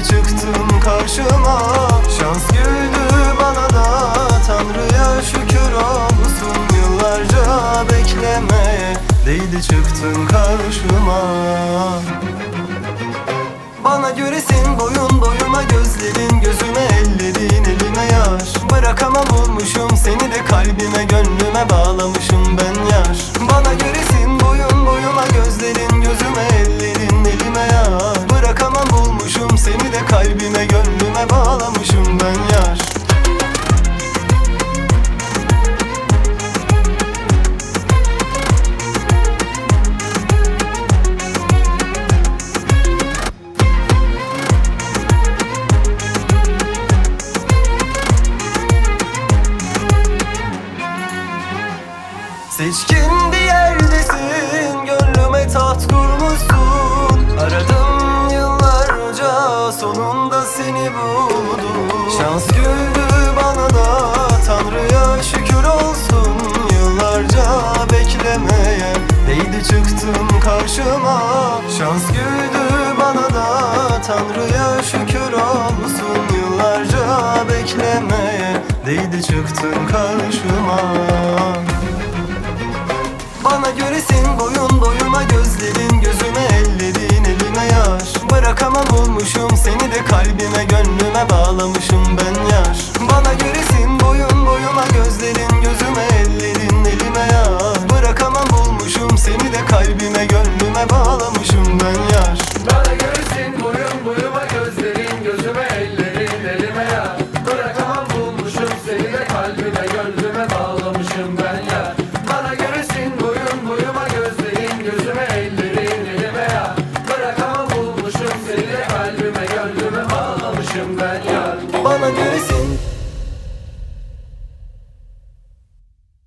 çıktın karşıma. Şans güldü bana da, Tanrı'ya şükür olsun. Yıllarca beklemeye değdi çıktın karşıma. Bana göresin boyun boyuma, gözlerin gözüme, ellerin elime yaş. Bırakamam olmuşum seni de, kalbime gönlüme bağlamışım ben yaş. Bana göresin boyun boyuma, gözlerin gözüme, ellerin elime yaş. Bırakamam olmuşum seni de, kalbime gönlüme bağlamışım ben yaş. Seçkin bir yerdesin, gönlüme taht kurmuşsun. Aradım yıllarca, sonunda seni buldum. Şans güldü bana da, Tanrı'ya şükür olsun. Yıllarca beklemeye değdi çıktın karşıma. Şans güldü bana da, Tanrı'ya şükür olsun. Yıllarca beklemeye değdi çıktın karşıma. Bana göresin boyun boyuma, gözlerin gözüme, ellerin elime yaş. Bırakamam olmuşum seni de, kalbime gönlüme bağlamışım ben yaş.